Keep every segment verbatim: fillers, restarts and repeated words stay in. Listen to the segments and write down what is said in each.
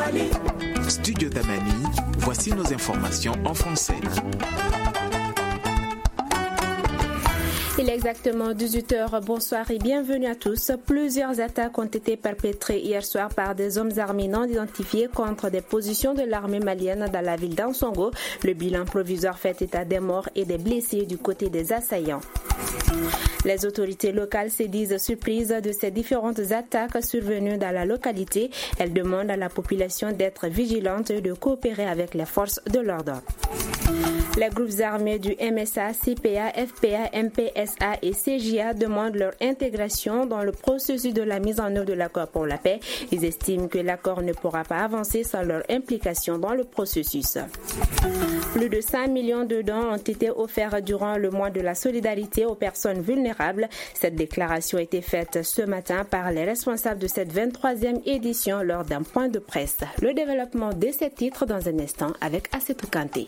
Studio Tamani, voici nos informations en français. Il est exactement dix-huit heures. Bonsoir et bienvenue à tous. Plusieurs attaques ont été perpétrées hier soir par des hommes armés non identifiés contre des positions de l'armée malienne dans la ville d'Ansongo. Le bilan provisoire fait état des morts et des blessés du côté des assaillants. Les autorités locales se disent surprises de ces différentes attaques survenues dans la localité. Elles demandent à la population d'être vigilante et de coopérer avec les forces de l'ordre. Les groupes armés du M S A, C P A, F P A, M P S A et C J A demandent leur intégration dans le processus de la mise en œuvre de l'accord pour la paix. Ils estiment que l'accord ne pourra pas avancer sans leur implication dans le processus. Plus de cinq millions de dons ont été offerts durant le mois de la solidarité aux personnes vulnérables. Cette déclaration a été faite ce matin par les responsables de cette vingt-troisième édition lors d'un point de presse. Le développement de ces titres dans un instant avec Assetou Kanté.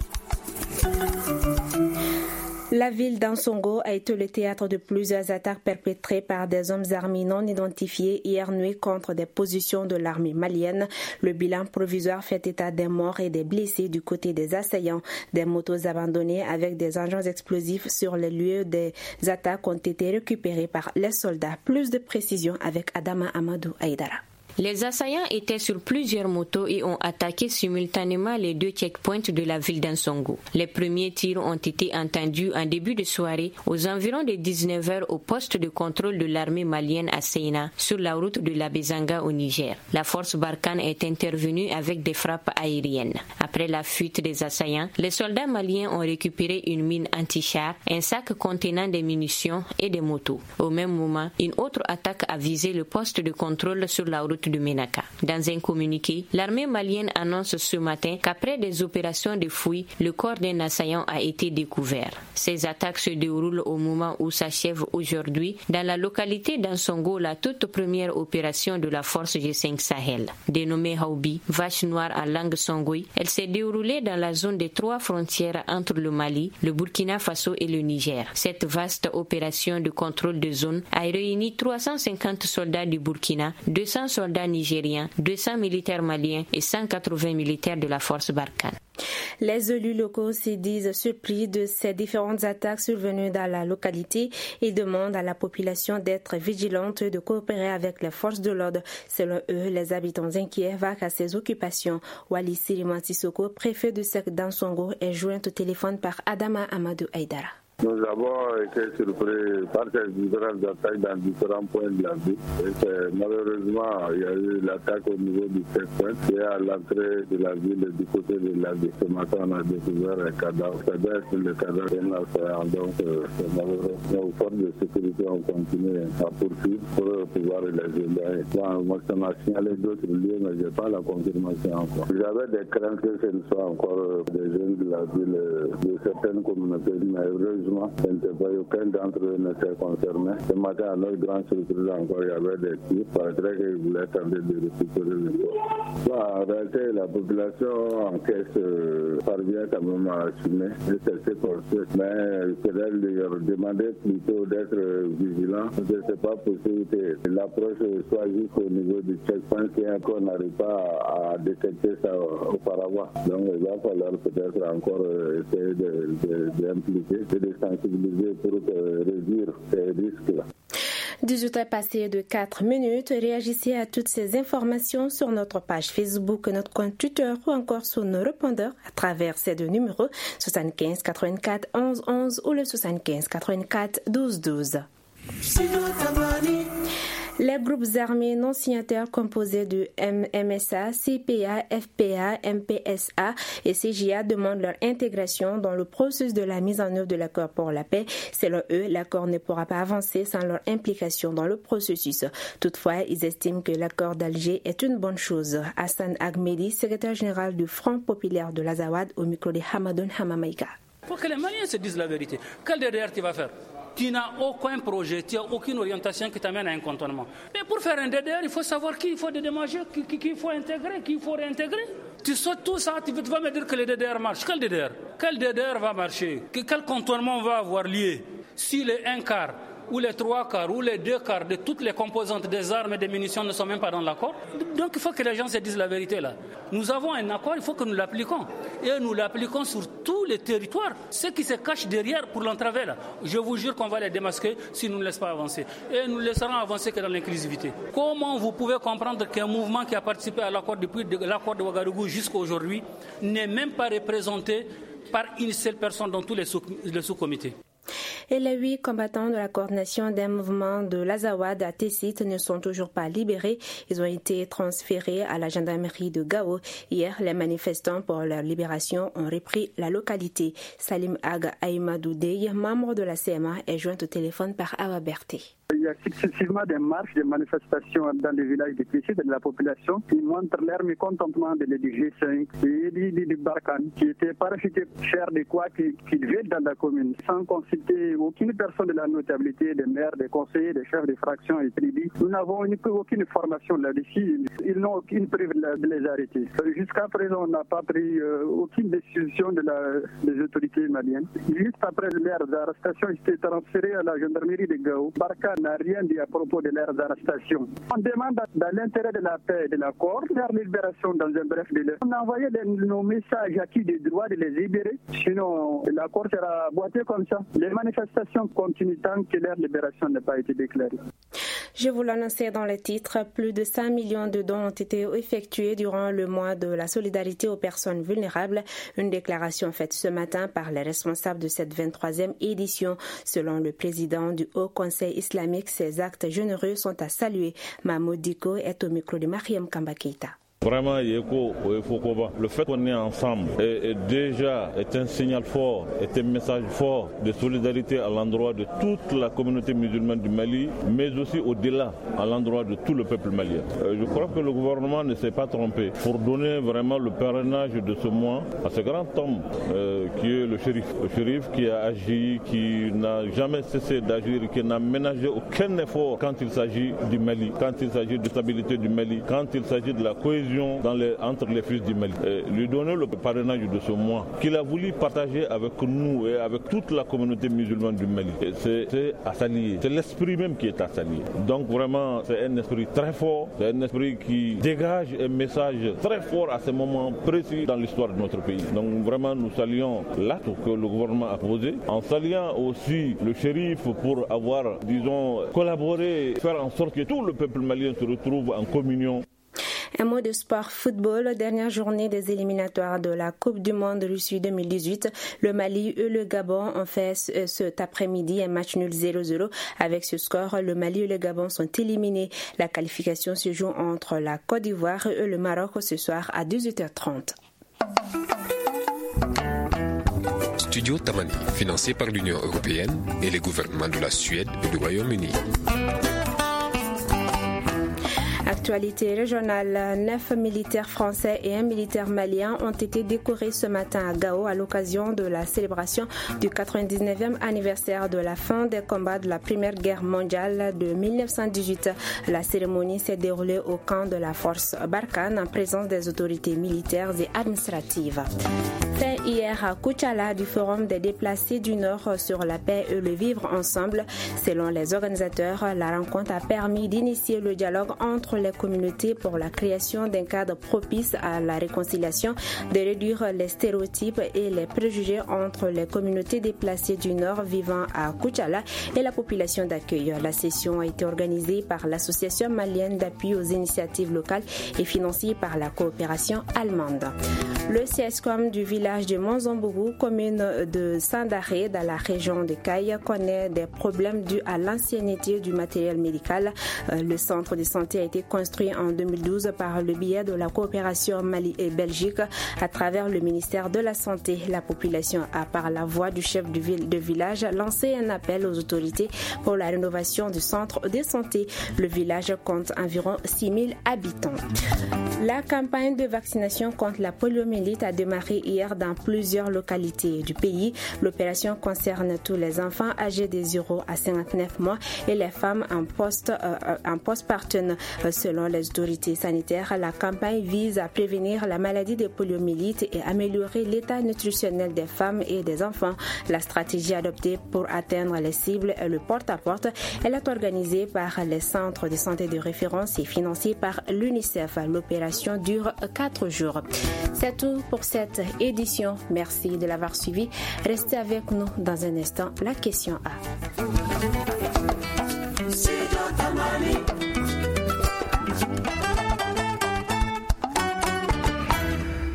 La ville d'Ansongo a été le théâtre de plusieurs attaques perpétrées par des hommes armés non identifiés hier nuit contre des positions de l'armée malienne. Le bilan provisoire fait état des morts et des blessés du côté des assaillants. Des motos abandonnées avec des engins explosifs sur les lieux des attaques ont été récupérées par les soldats. Plus de précisions avec Adama Amadou Aïdara. Les assaillants étaient sur plusieurs motos et ont attaqué simultanément les deux checkpoints de la ville d'Ansongo. Les premiers tirs ont été entendus en début de soirée aux environs de dix-neuf heures au poste de contrôle de l'armée malienne à Seyna, sur la route de la Bézanga au Niger. La force Barkhane est intervenue avec des frappes aériennes. Après la fuite des assaillants, les soldats maliens ont récupéré une mine anti-char, un sac contenant des munitions et des motos. Au même moment, une autre attaque a visé le poste de contrôle sur la route de Menaka. Dans un communiqué, l'armée malienne annonce ce matin qu'après des opérations de fouilles, le corps d'un assaillant a été découvert. Ces attaques se déroulent au moment où s'achève aujourd'hui dans la localité d'Ansongo la toute première opération de la force G cinq Sahel. Dénommée Haubi, vache noire en langue songoï, elle s'est déroulée dans la zone des trois frontières entre le Mali, le Burkina Faso et le Niger. Cette vaste opération de contrôle de zone a réuni trois cent cinquante soldats du Burkina, deux cents soldats nigériens, deux cents militaires maliens et cent quatre-vingts militaires de la force Barkhane. Les élus locaux se disent surpris de ces différentes attaques survenues dans la localité et demandent à la population d'être vigilante et de coopérer avec les forces de l'ordre. Selon eux, les habitants inquiets vaquent à ces occupations. Wali Siriman Sissoko, préfet de Sek d'Ansongo, est joint au téléphone par Adama Amadou Aïdara. Nous avons été surpris par ces différentes attaques dans différents points de la ville. Et malheureusement, il y a eu l'attaque au niveau du checkpoint qui est à l'entrée de la ville du côté de la ville. Ce matin, on a découvert un cadavre. Ça doit être le cadavre d'un assaillant. Donc, euh, malheureusement, aux forces de sécurité, on continue à poursuivre pour pouvoir les aider. Bon, moi, ça m'a signalé d'autres lieux, mais je n'ai pas la confirmation encore. J'avais des craintes que ce ne soit encore des jeunes de la ville, de certaines communautés, mais heureusement, aucun d'entre eux n'était concerné. Ce matin, à notre grande surprise encore, il y avait des tirs. Il paraîtrait qu'ils voulaient tenter de récupérer le corps. Bon, en réalité, la population en caisse euh, parvient quand même à assumer et c'est ce qu'on fait. Mais il faudrait leur demander plutôt d'être vigilants. Je ne sais pas possibilité. L'approche soit juste au niveau du checkpoint qu'on n'arrive pas à détecter ça auparavant. Donc, il va falloir peut-être encore essayer d'impliquer et de sensibiliser pour réduire ces risques-là. dix-huit heures passées de quatre minutes. Réagissez à toutes ces informations sur notre page Facebook, notre compte Twitter ou encore sur nos répondeurs à travers ces deux numéros soixante-quinze quatre-vingt-quatre onze onze ou le soixante-quinze quatre-vingt-quatre douze douze. Les groupes armés non signataires composés de M S A, C P A, F P A, M P S A et C J A demandent leur intégration dans le processus de la mise en œuvre de l'accord pour la paix. Selon eux, l'accord ne pourra pas avancer sans leur implication dans le processus. Toutefois, ils estiment que l'accord d'Alger est une bonne chose. Hassan Agmedi, secrétaire général du Front populaire de l'Azawad, au micro de Hamadoun Hamamaïka. Il faut que les Maliens se disent la vérité. Quel D D R tu vas faire? Tu n'as aucun projet, tu n'as aucune orientation qui t'amène à un cantonnement. Mais pour faire un D D R, il faut savoir qui il faut dédommager, qui, qui, qui il faut intégrer, qui il faut réintégrer. Tu sautes tout ça, tu vas me dire que le D D R marche. Quel D D R? Quel D D R va marcher? Quel cantonnement va avoir lieu si les un quart où les trois quarts ou les deux quarts de toutes les composantes des armes et des munitions ne sont même pas dans l'accord. Donc il faut que les gens se disent la vérité là. Nous avons un accord, il faut que nous l'appliquons. Et nous l'appliquons sur tous les territoires. Ceux qui se cachent derrière pour l'entraver là, je vous jure qu'on va les démasquer si nous ne laissons pas avancer. Et nous ne laisserons avancer que dans l'inclusivité. Comment vous pouvez comprendre qu'un mouvement qui a participé à l'accord depuis l'accord de Ouagadougou jusqu'à aujourd'hui n'est même pas représenté par une seule personne dans tous les, sous, les sous-comités? Et les huit combattants de la coordination des mouvements de l'Azawad à Tessit ne sont toujours pas libérés. Ils ont été transférés à la gendarmerie de Gao. Hier, les manifestants pour leur libération ont repris la localité. Salim Aga Aïmadou Dey, membre de la C M A, est joint au téléphone par Awa Berté. Il y a successivement des marches, des manifestations dans les villages de Tessit de la population qui montrent leur mécontentement de l'E D G cinq et du Barkhane qui était parachuté cher de quoi qui, qui devait dans la commune sans consulter aucune personne de la notabilité, des maires, des conseillers, des chefs de fractions et tribus. Nous n'avons aucune formation là-dessus. Ils n'ont aucune preuve de les arrêter. Jusqu'à présent, on n'a pas pris euh, aucune décision de la, des autorités maliennes. Juste après leurs arrestations, ils étaient transférés à la gendarmerie de Gao. Barkhane n'a rien dit à propos de leurs arrestations. On demande dans l'intérêt de la paix et de l'accord leur libération dans un bref délai. On a envoyé les, nos messages à qui des droits de les libérer. Sinon, l'accord sera boité comme ça. Les manifestations continuent tant que leur libération n'a pas été déclarée. Je vous l'annonçais dans le titre, plus de cinq millions de dons ont été effectués durant le mois de la solidarité aux personnes vulnérables. Une déclaration faite ce matin par les responsables de cette vingt-troisième édition. Selon le président du Haut Conseil islamique, ces actes généreux sont à saluer. Mahmoud Diko est au micro de Mariam Kamba Keita. Vraiment, le fait qu'on est ensemble est, est déjà est un signal fort, est un message fort de solidarité à l'endroit de toute la communauté musulmane du Mali, mais aussi au-delà, à l'endroit de tout le peuple malien. Euh, je crois que le gouvernement ne s'est pas trompé pour donner vraiment le parrainage de ce mois à ce grand homme euh, qui est le shérif. Le shérif qui a agi, qui n'a jamais cessé d'agir, qui n'a ménagé aucun effort quand il s'agit du Mali, quand il s'agit de stabilité du Mali, quand il s'agit de la cohésion dans les, entre les fils du Mali. Et lui donner le parrainage de ce mois qu'il a voulu partager avec nous et avec toute la communauté musulmane du Mali. Et c'est, c'est à s'allier. C'est l'esprit même qui est à s'allier. Donc vraiment, c'est un esprit très fort. C'est un esprit qui dégage un message très fort à ce moment précis dans l'histoire de notre pays. Donc vraiment, nous saluons l'acte que le gouvernement a posé, en saluant aussi le shérif pour avoir, disons, collaboré, faire en sorte que tout le peuple malien se retrouve en communion. Un mot de sport football, dernière journée des éliminatoires de la Coupe du Monde Russie deux mille dix-huit. Le Mali et le Gabon ont fait cet après-midi un match nul zéro zéro. Avec ce score, le Mali et le Gabon sont éliminés. La qualification se joue entre la Côte d'Ivoire et le Maroc ce soir à dix-huit heures trente. Studio Tamani, financé par l'Union européenne et les gouvernements de la Suède et du Royaume-Uni. Actualité régionale, neuf militaires français et un militaire malien ont été décorés ce matin à Gao à l'occasion de la célébration du quatre-vingt-dix-neuvième anniversaire de la fin des combats de la Première Guerre mondiale de mille neuf cent dix-huit. La cérémonie s'est déroulée au camp de la force Barkhane en présence des autorités militaires et administratives. Fait hier à Koutchala du Forum des déplacés du Nord sur la paix et le vivre ensemble. Selon les organisateurs, la rencontre a permis d'initier le dialogue entre les communautés pour la création d'un cadre propice à la réconciliation, de réduire les stéréotypes et les préjugés entre les communautés déplacées du Nord vivant à Koutchala et la population d'accueil. La session a été organisée par l'Association malienne d'appui aux initiatives locales et financée par la coopération allemande. Le SESCOM du village de Monzombourou, commune de Sandaré, dans la région de Caille, connaît des problèmes dus à l'ancienneté du matériel médical. Le centre de santé a été construit en deux mille douze par le biais de la coopération Mali et Belgique à travers le ministère de la Santé. La population a, par la voix du chef de, ville, de village, lancé un appel aux autorités pour la rénovation du centre de santé. Le village compte environ six mille habitants. La campagne de vaccination contre la poliomyélite poliomyélite a démarré hier dans plusieurs localités du pays. L'opération concerne tous les enfants âgés de zéro à cinquante-neuf mois et les femmes en post, euh, en postpartum. Selon les autorités sanitaires, la campagne vise à prévenir la maladie de poliomyélite et améliorer l'état nutritionnel des femmes et des enfants. La stratégie adoptée pour atteindre les cibles est le porte-à-porte. Elle est organisée par les centres de santé de référence et financée par l'UNICEF. L'opération dure quatre jours. C'est tout pour cette édition. Merci de l'avoir suivi. Restez avec nous dans un instant. La question A.